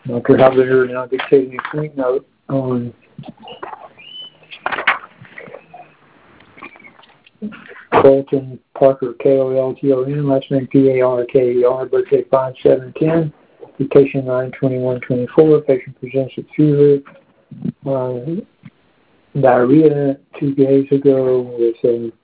Dr. Halbiter now dictating a clinic note on Colton Parker, Kolton, last name Parker, birthday 5/7/10, mutation 9/21/24. Patient presents with fever, diarrhea 2 days ago with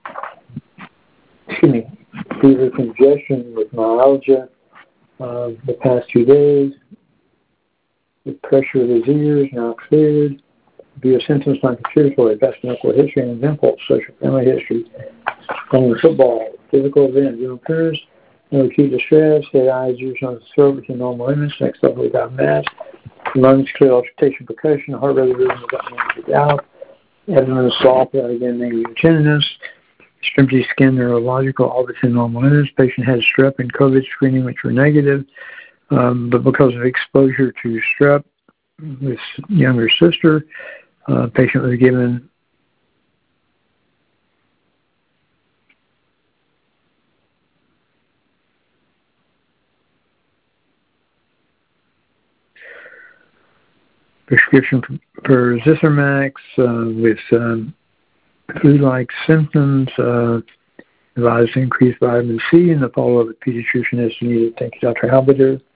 fever, congestion with myalgia the past 2 days. The pressure of his ears now cleared. Biosymptoms non-contributory, past medical history and impulse, social family history. Playing football, physical event, general appearance, no acute distress, head, eyes, ears, nose, throat within normal limits, next level without mass, lungs clear, auscultation, percussion, heart rate rhythm without negative out, abdomen soft without again negative tenderness, extremity skin neurological, all within normal limits. Patient had strep and COVID screening, which were negative, but because of exposure to strep with younger sister, patient was given prescription for Zithromax with flu-like symptoms, advised to increase vitamin C, and the follow-up with pediatrician is needed. Thank you, Dr. Halbiter.